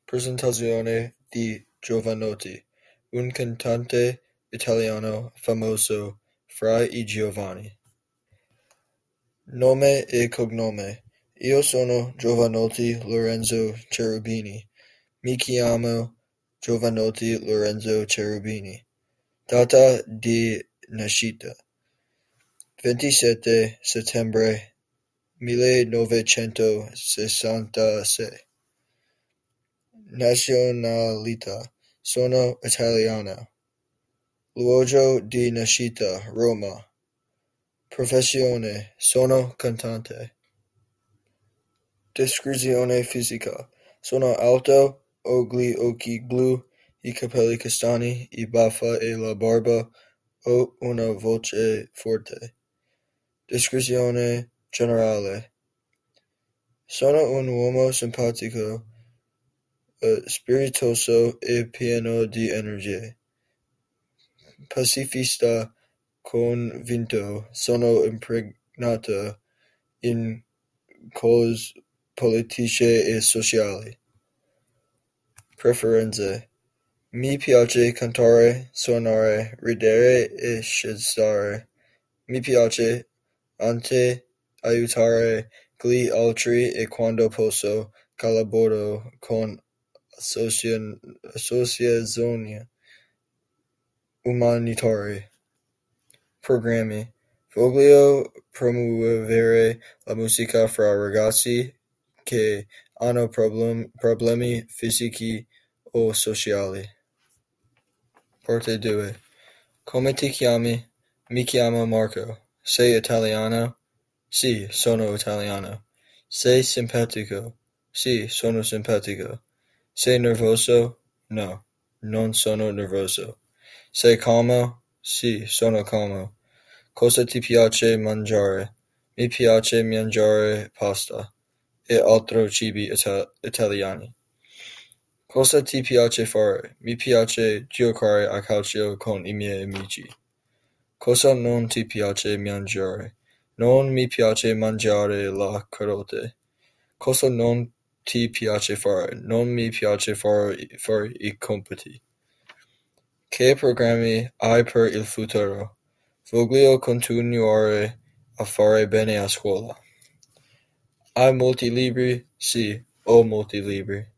Presentazione di Jovanotti, un cantante italiano famoso fra i giovani. Nome e cognome: Io sono Jovanotti Lorenzo Cherubini. Mi chiamo Jovanotti Lorenzo Cherubini. Data di nascita: 27 settembre 1966. Nazionalità: sono italiano. Luogo di nascita: Roma. Professione: sono cantante. Descrizione fisica: sono alto, ho gli occhi blu, i capelli castani, i baffa e la barba, ho una voce forte. Descrizione generale: sono un uomo simpatico, spiritoso e pieno di energie. Pacifista convinto, sono impegnato in cause politiche e sociali. Preferenze: mi piace cantare, suonare, ridere e scherzare. Mi piace anche aiutare gli altri e quando posso collaboro con associazioni umanitarie. Programmi: voglio promuovere la musica fra ragazzi che hanno problemi fisici o sociali. Parte 2. Come ti chiami? Mi chiamo Marco. Sei italiano? Sì, sono italiano. Sei simpatico? Sì, sono simpatico. Sei nervoso? No, non sono nervoso. Sei calmo? Sì, sono calmo. Cosa ti piace mangiare? Mi piace mangiare pasta e altri cibi italiani. Cosa ti piace fare? Mi piace giocare a calcio con i miei amici. Cosa non ti piace mangiare? Non mi piace mangiare le carote. Cosa non ti piace fare? Non mi piace fare i compiti. Che programmi hai per il futuro? Voglio continuare a fare bene a scuola. Hai molti libri? Sì, ho molti libri.